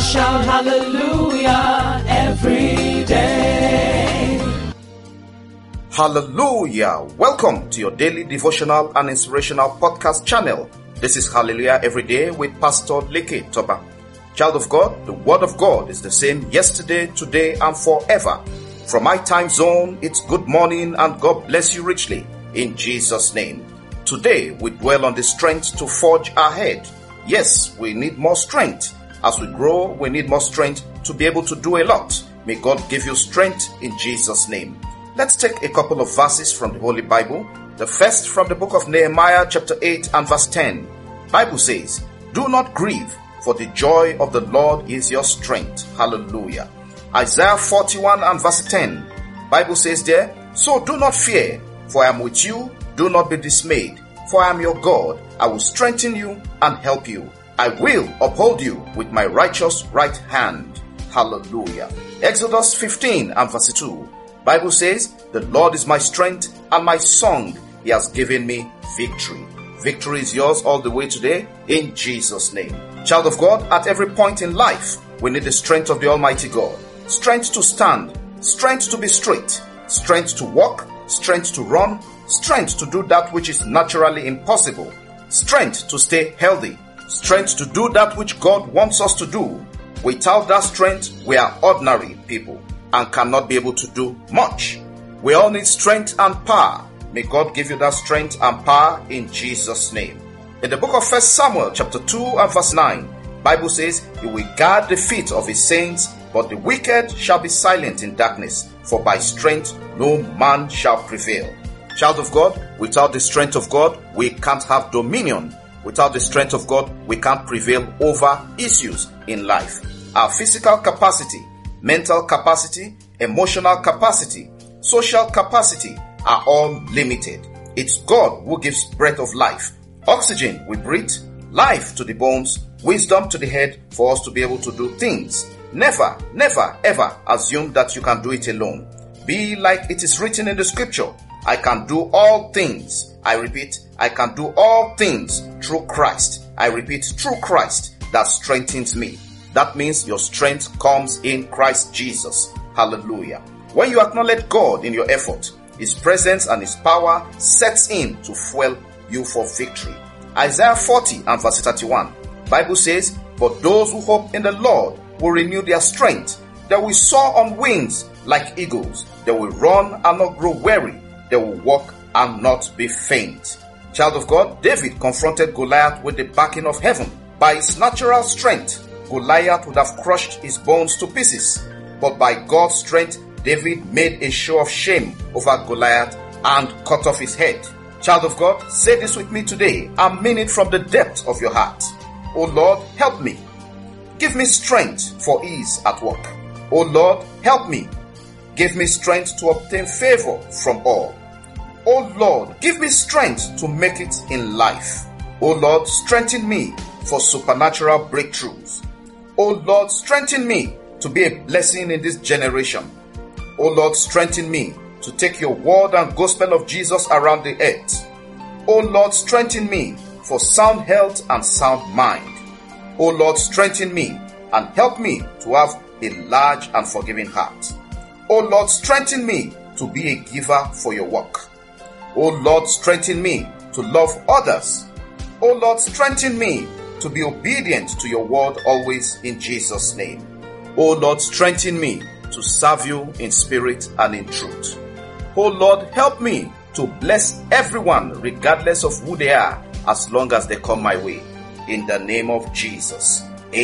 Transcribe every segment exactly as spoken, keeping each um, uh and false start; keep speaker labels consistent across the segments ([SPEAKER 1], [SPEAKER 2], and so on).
[SPEAKER 1] shout hallelujah every day.
[SPEAKER 2] Hallelujah. Welcome to your daily devotional and inspirational podcast channel. This is Hallelujah Every Day with Pastor Leke Toba. Child of God, the word of God is the same yesterday, today, and forever. From my time zone, it's good morning and God bless you richly in Jesus' name. Today, we dwell on the strength to forge ahead. Yes, we need more strength. As we grow, we need more strength to be able to do a lot. May God give you strength in Jesus' name. Let's take a couple of verses from the Holy Bible. The first from the book of Nehemiah chapter eight and verse ten. Bible says, "Do not grieve, for the joy of the Lord is your strength." Hallelujah. Isaiah forty-one and verse ten. Bible says there, "So do not fear, for I am with you. Do not be dismayed, for I am your God. I will strengthen you and help you. I will uphold you with my righteous right hand." Hallelujah. Exodus fifteen and verse two. Bible says, "The Lord is my strength and my song. He has given me victory." Victory is yours all the way today in Jesus' name. Child of God, at every point in life, we need the strength of the Almighty God. Strength to stand, strength to be straight, strength to walk, strength to run, strength to do that which is naturally impossible, strength to stay healthy, strength to do that which God wants us to do. Without that strength, we are ordinary people and cannot be able to do much. We all need strength and power. May God give you that strength and power in Jesus' name. In the book of First Samuel chapter two and verse nine, Bible says, "He will guard the feet of his saints, but the wicked shall be silent in darkness, for by strength no man shall prevail." Child of God, without the strength of God, we can't have dominion. Without the strength of God, we can't prevail over issues in life. Our physical capacity, mental capacity, emotional capacity, social capacity are all limited. It's God who gives breath of life, oxygen we breathe, life to the bones, wisdom to the head for us to be able to do things. Never, never, ever assume that you can do it alone. Be like it is written in the scripture, "I can do all things." I repeat, I can do all things through Christ. I repeat, through Christ that strengthens me. That means your strength comes in Christ Jesus. Hallelujah. When you acknowledge God in your effort, His presence and His power sets in to fuel you for victory. Isaiah forty and verse thirty-one. Bible says, "For those who hope in the Lord will renew their strength. They will soar on wings like eagles. They will run and not grow weary. They will walk and not be faint." Child of God, David confronted Goliath with the backing of heaven. By his natural strength, Goliath would have crushed his bones to pieces. But by God's strength, David made a show of shame over Goliath and cut off his head. Child of God, say this with me today and mean it from the depth of your heart. "Oh Lord, help me. Give me strength for ease at work. Oh Lord, help me. Give me strength to obtain favor from all. Oh Lord, give me strength to make it in life. Oh Lord, strengthen me for supernatural breakthroughs. Oh Lord, strengthen me to be a blessing in this generation. Oh Lord, strengthen me to take your word and gospel of Jesus around the earth. Oh Lord, strengthen me for sound health and sound mind. Oh Lord, strengthen me and help me to have a large and forgiving heart. Oh Lord, strengthen me to be a giver for your work. Oh Lord, strengthen me to love others. Oh Lord, strengthen me to be obedient to your word always in Jesus' name. Oh Lord, strengthen me to serve you in spirit and in truth. Oh Lord, help me to bless everyone regardless of who they are as long as they come my way. In the name of Jesus.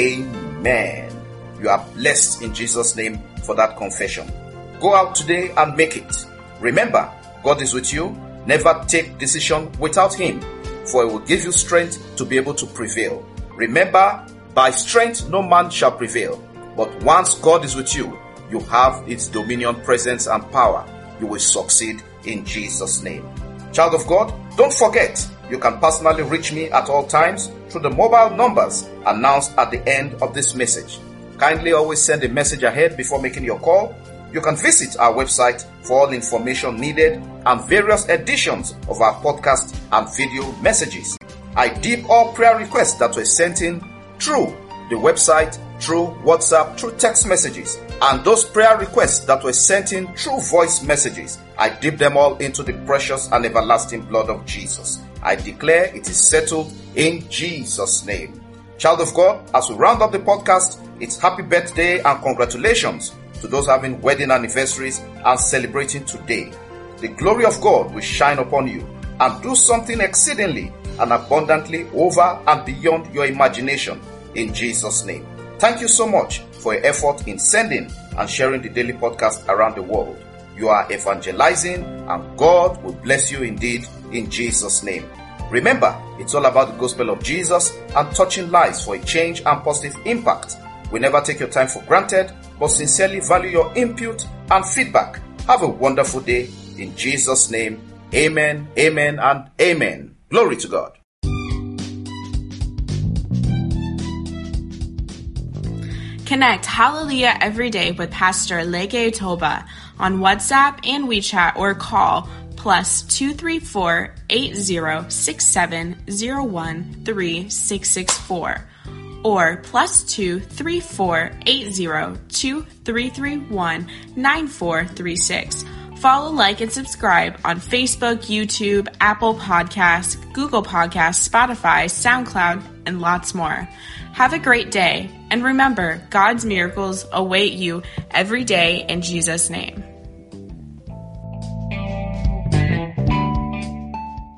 [SPEAKER 2] Amen. You are blessed in Jesus' name for that confession. Go out today and make it. Remember, God is with you. Never take decision without Him, for He will give you strength to be able to prevail. Remember, by strength no man shall prevail. But once God is with you, you have its dominion, presence, and power. You will succeed in Jesus' name. Child of God, don't forget, you can personally reach me at all times through the mobile numbers announced at the end of this message. Kindly always send a message ahead before making your call. You can visit our website for all information needed and various editions of our podcast and video messages. I deem all prayer requests that were sent in through the website, through WhatsApp, through text messages, and those prayer requests that were sent in through voice messages. I dip them all into the precious and everlasting blood of Jesus. I declare it is settled in Jesus' name. Child of God, as we round up the podcast, it's happy birthday and congratulations to those having wedding anniversaries and celebrating today. The glory of God will shine upon you and do something exceedingly and abundantly over and beyond your imagination in Jesus' name. Thank you so much for your effort in sending and sharing the daily podcast around the world. You are evangelizing and God will bless you indeed in Jesus' name. Remember, it's all about the gospel of Jesus and touching lives for a change and positive impact. We never take your time for granted, but sincerely value your input and feedback. Have a wonderful day in Jesus' name. Amen, amen, and amen. Glory to God.
[SPEAKER 3] Connect Hallelujah every day with Pastor Leke Toba on WhatsApp and WeChat or call plus two three four, eight zero six seven, zero one three six six four or plus two three four, eight zero two three three one nine four three six. Follow, like, and subscribe on Facebook, YouTube, Apple Podcasts, Google Podcasts, Spotify, SoundCloud, and lots more. Have a great day, and remember, God's miracles await you every day in Jesus' name.